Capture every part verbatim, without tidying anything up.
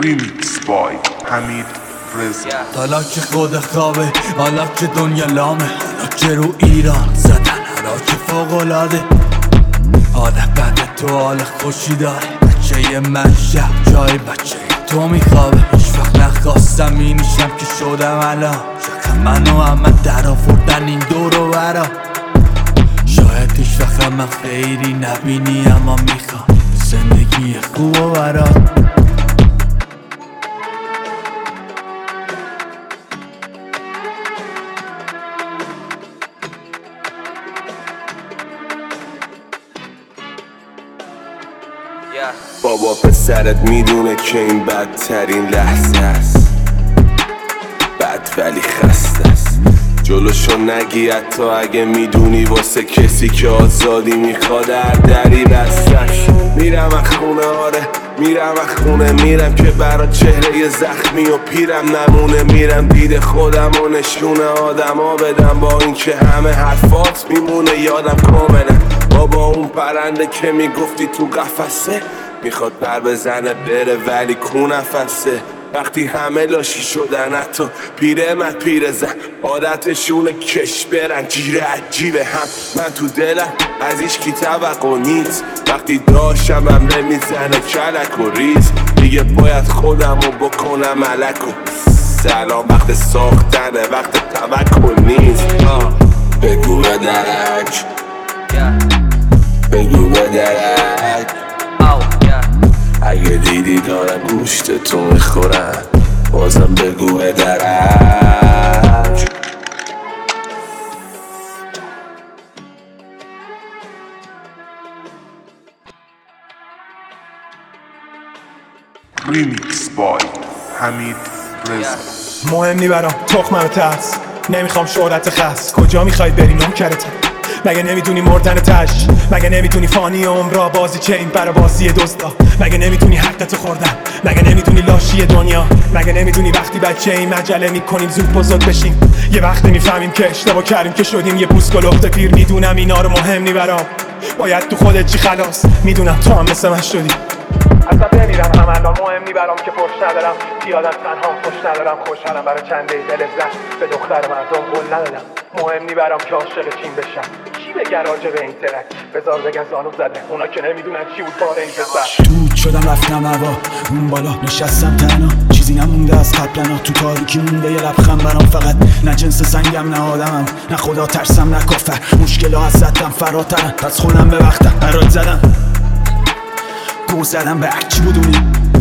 ریمیکس بای حمید رضا. حالا که خود خوابه، حالا که دنیا لامه، حالا که رو ایران زدن، حالا که فوق‌العاده. حالا بعد تو حال خوشی داره، بچه من شب جای بچه تو میخوابه. هیچ وقت نخواستم اینیشم که شدم الان، چقدر منو همه در آوردن این دور و برا. شاید هیچ وقت من خیری نبینی، اما میخوام زندگی خوب و برا. بابا پسرت میدونه که این بدترین لحظه است، بد ولی خسته است. جلوشو نگی حتی اگه میدونی واسه کسی که آزادی میخواد هر دری بستش. میرم از خونه، آره میرم از خونه، میرم که برا چهره زخمی و پیرم نمونه. میرم دید خودم و نشونه آدما بدم، با این که همه حرفات میمونه یادم کاملا. بابا اون پرنده که میگفتی تو قفسه، میخواد پر بزنه بره ولی کو نفسه. وقتی همه لاشی شدن حتی پیرمرد پیرزن، عادتشونه کش برن جیره عجیبه هم. من تو دلم از ایشکی توقع نیست، وقتی داشتم همه میزنه کلک و ریز. دیگه باید خودمو بکنم ملک و سلام. وقت ساختنه وقت توقع نیست. بگو به درک، بگو به درک، اگه دیدی دارن گوشت تو میخورن، بازم بگو به درک. ریمیکس بای حمید رضا. مهم نی برام تخمم ترس، نمیخوام شهرت خس. کجا میخوای بری نوکرتم؟ مگه نمیدونی مردن تش؟ مگه نمیدونی فانی عمرا بازی چه این برا بازی دزدا؟ مگه نمیدونی حقتو خوردن؟ مگه نمیدونی لاشی دنیا؟ مگه نمیدونی وقتی بچه این مجله میکنیم زود بزرگ بشیم؟ یه وقتی میفهمیم که اشتباه کردیم که شدیم یه پوست گلخت پیر. میدونم اینا رو مهم نی برام، باید تو خودت چی خلاص. میدونم تو هم مثل من شدی، اصلا بمیرم هم الان مهم نی برام که پشت ندارم. پیادم تنهام خوش ندارم، خوشحالم برای چند دقیقه لذت به دختر مردم قول ندادم. مهم نی برام که عاشق چین بشم، چی بگه راجع به این ترک؟ بذار بگن زانو زده اونا که نمیدونن چی بود بار این پسر. دود شدم رفتم هوا اون بالا نشستم تنها، چیزی نمونده از قبلنا. تو تاریکی مونده یه لبخند برام، فقط نه جنس سنگم نه آدمم، نه خدا ترسم نه کافر. مشکل‌ها از زدم فراترن، پس خودم به وقتم برات زدم. گو زدم به هرچی بدونی،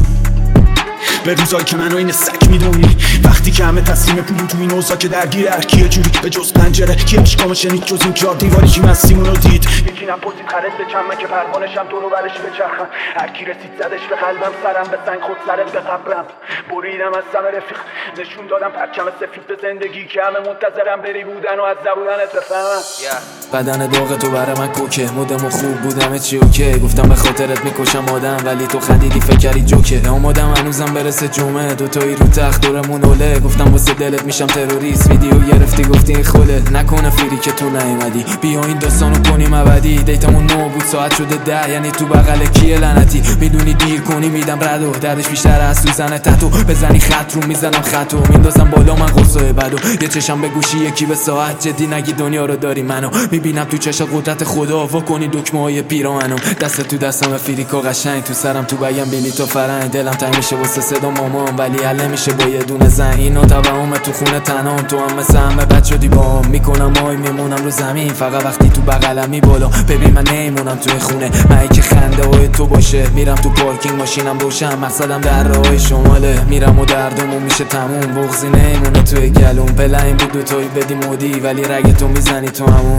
به روزایی که منو این سک میدونی. وقتی که همه تسلیم پولیم تو این اوضاع که درگیر هر کیه جوری. به جز پنجره کی اشکامو شنید جز این چهار دیواری کی مسیمونو دید؟ یکی نپرسید خرد به چند، من که پروانشم دور و برش بچرخم. هر کی رسید زدش به قلبم، سرم به سنگ خود سرت به قبرم. بریدم از سم رفیق، نشون دادم پرچم سفید به زندگی که همه منتظرم بری بودن و از زبوننت بفهمن. بدن داغ تو برای من کوکه، مودم و خوب بودم چی اوکی. گفتم به خاطرت میکشم آدم، ولی تو خندیدی فکر کردی جوکه. اومدم هنوزم برسه جمعه، دوتایی رو تخت دورمون اوله. گفتم واسه دلت میشم تروریست، ویدیو گرفتی گفتی این خوله. نکنه فیری که تو نیومدی، بیا این داستانو کنیم ابدی. دیتمون نو بود ساعت شده ده، یعنی تو بغل کیه لعنتی؟ میدونی دیر کنی میدم ردو، دردش بیشتر از سوزن تتو. بزنی خط رو میزنم خطو، میندازم بالا من قرصای بدو. یه چشم به گوشی یکی به ساعت، جدی نگی دنیا رو داری منو. میبینم تو چشم قدرت خدا، وا کنی دکمه های پیرامونو. دست تو دستم فریکو قشنگ، تو سرم تو بگم بینی تو فرنگ. دلم تنگ میشه واسه صدا مامان، ولی حل میشه با یه دونه زن. اینو توهم تو خونه تنام، تو هم مثل همه بد شدی باهم. میکنم آی میمونم رو زمین، فقط وقتی تو بغلم میبالم. ببین من نمیمونم توی خونه، من که خنده های تو باشه. میرم تو پارکینگ ماشینم روشن، مقصدم در راهی شماله. میرم و دردمون میشه تموم، بغضی نمیمونه توی گلوم. پلنگ بود دوتایی بدی مودی، ولی رگ تو میزنی تو همون.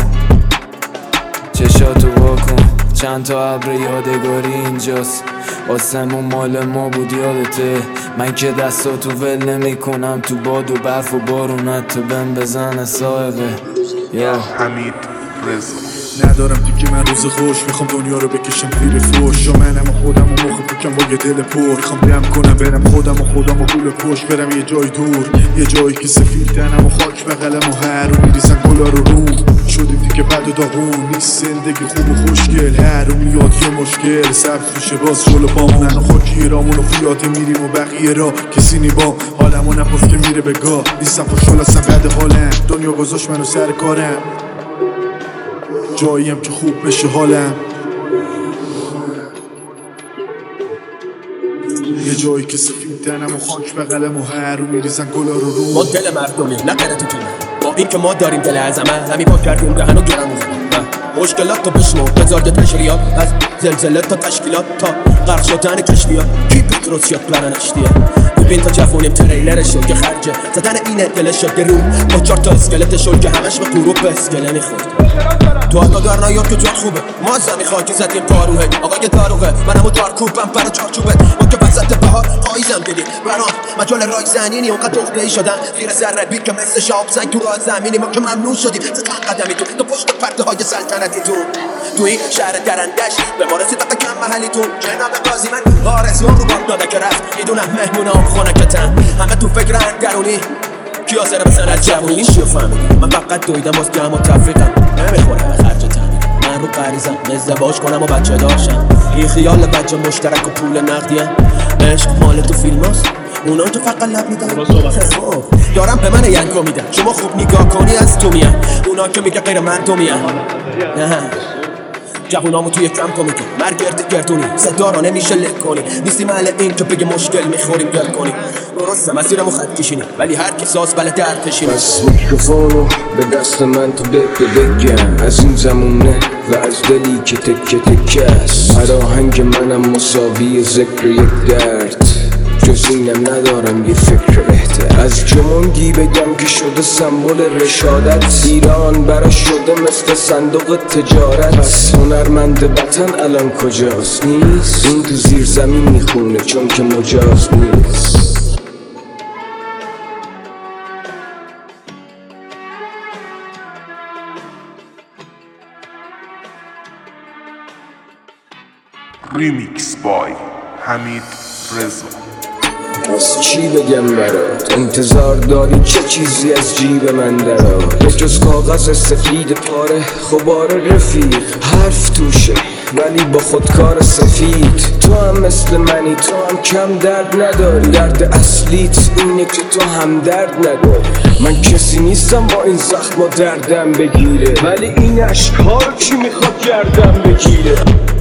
چشاتو واکن، چند تا ابر یادگاری اینجاست. آسمون مال ما بود یادته، من که دستاتو ول نمی کنم تو باد و برف و بارونت. تو بهم بزنه سائقه یا حمید رضا. ندارم دیگه من روز خوش، میخوام دنیا رو بکشم زیر فوش. و منم و خودم و مخ پوکم با یه دل پر. میخوام دم کنم برم خودم و خودم و گول پشت برم یه جای دور، یه جایی که سفید تنم و خاک بغلم و هر رو میریزن گلا رو رو. شدیم که بد و داغون نیست زندگی خوب و خوشگل هر رو میاد یه مشکل سبز میشه باز جلو پامونن و خودگیرامون و فیاده میریم و بقیه را کسی نی با حالمو نپرس که میره به گاه نیستم خوشحال هستم بد حالم دنیا گذاشت منو سر کارم جاییم که خوب بشه حالم یه جایی که سفید تنم و خاک بغلم و هر رو میریزن گلا رو رو ما دل مردمی نکنه تو تونه با این که ما داریم دل از عمل همین پاک کردیم دهن و گرم و زنم مشکلات تو بشنو بزار تشریات از زلزله تا تشکیلات تا غرق شدن کشتیات کی پیتروس یاد برن اشتیه ببین تا جفونیم تریلرشو که خرجه زدن اینه دلشو گرون با چار تا اسکلتشو که همش به غروب به اسکله میخورد تو حالا در نیاد که جات خوبه ما زمین خاکی زدیم پاروهه آقای داروغه منمو دارکوبم برا چارچوبه ما که وسط بهار پاییزم دیدی برام مجال رای زنینی اونقدر دخته‌ای شدن خیر ذره بی که مثل شاب زنگ تو راه زمینی ما که ممنون شدیم زدن قدمی تو تو پشت پرده های سلطنتی تو تو این شهر درندش به ما رسید تا کم محلی تو جناب قاضی من آرزوام رو بام داده که رفت میدونم مهمونام خونکتن همه تو فکر انگرونی کی حاضره بزن از جوونی چیو فهمیدم من فقط دویدم باز گم و تفریقم نمیخورم خرج تامین من رو غریزم ازدواج کنم و بچه داشتم این خیال بچه مشترک و پول نقدیم عشق مال تو فیلم هست اونا تو فقط لب میدن خب دارم به من ینگو میدن شما خوب نگاه کنی از تو میان اونا که میگه غیر من تو میان نه جوونامو توی کم کن میگه مرگ گرد گردونی صدا را نمیشه لک کنی نیستی محل این که بگه مشکل میخوریم گل کنی درسته مسیرمو خط کشینی ولی هر کی ساز بله در کشینی بس میکروفونو به دست من تو بگه بگم از این زمونه و از دلی که تکه تکه است هر آهنگ منم مساوی ذکر یک درد جز اینم ندارم یه فکر بهتر از جمونگی بگم که شده سمبل رشادت ایران براش شده مثل صندوق تجارت پس هنرمند وطن الان کجاست نیست این تو زیر زمین میخونه چون که مجاز نیست Remix by حمید رضا از چی بگم برات انتظار داری چه چیزی از جیب من درات به جز کاغذ سفید پاره خبار رفیق حرف توشه ولی با خودکار سفید تو هم مثل منی تو هم کم درد نداری درد اصلیت اینه که تو هم درد نداری من کسی نیستم با این زخم و دردم بگیره ولی این اشک‌ها رو کی میخواد گردم بگیره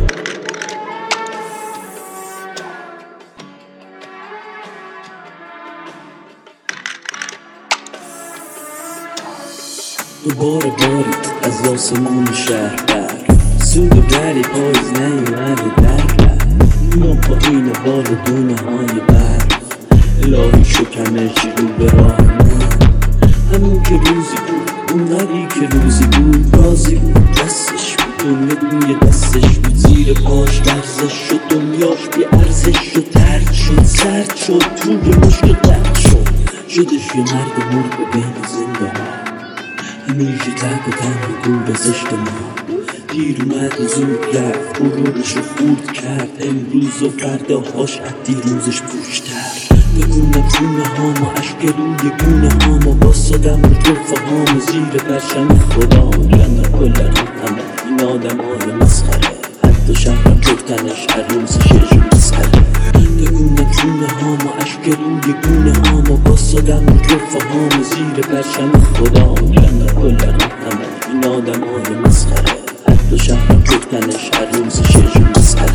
دوباره بارید از آسمون شهر بر سود و بری پاییز نیومده در بر ما پایین بال دونه های برف الهی شکمش رو به راه من همون که روزی بود اونقدری که روزی بود رازی بود دستش بود دنیا دوی دستش بود زیر پاش لرزش شد دنیاش بی ارزش شد ترد شد سرد شد توی مشکل قرد شد شدش یه مرد مرد به بین زنده ها همیشه تک و تنها گور زشت ما دیر اومد و زود رفت غرورش رو خورد کرد امروز و فرداهاش از دیروزش پوشتر بگونه خونه هام و عشق روی گونه هام و باسادم رو جفه هام و زیر پرشم خدا جنه کل رو همه این آدم های مسخره حتی شهرم جفتنش هر روزش یه جو مسخره بگونه خونه هام و عشق روی گونه هام و باسادم رو جفه هام و زیر پرشم خدا جنه کل رو همه این آدم های مسخره حتی شهرم جفتنش هر روزش یه جو مسخره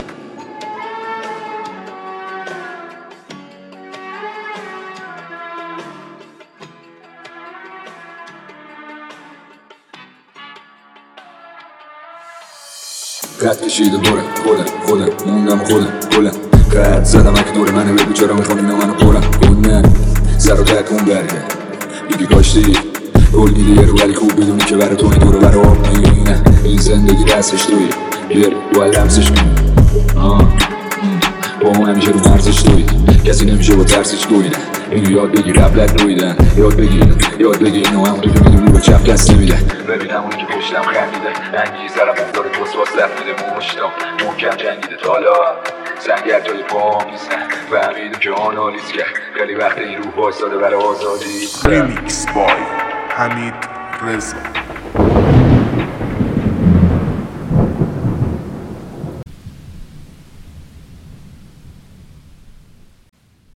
قد کشیده دوره خودم خودم موندم خودم گلم قد زدم اگه دور منه بگو چرا میخوام اینا منو پرم گونه سر و تکون برگرد دیگه کاشتی گل دیده یه رو ولی خوب بدونی که برای تو این دور و برای آب میگینه این زندگی دستش توی بیر باید لمسش کنی با هم همیشه رو مرزش توی کسی نمیشه با ترسش دویدن اینو یاد بگیر قبلت دویدن یاد بگیر یاد بگیر اینو همون تو که میدونی با چپ کس نمیده ببین همونی که پشتم خندیده انگیز دارم افتاره توسواس لفته موشتم محکم جنگیده تالا سنگر جای پاهم نیستن فهمیدم که آنالیز کرد خیلی وقت این روح بایستاده برای آزادی Remix by حمید رضا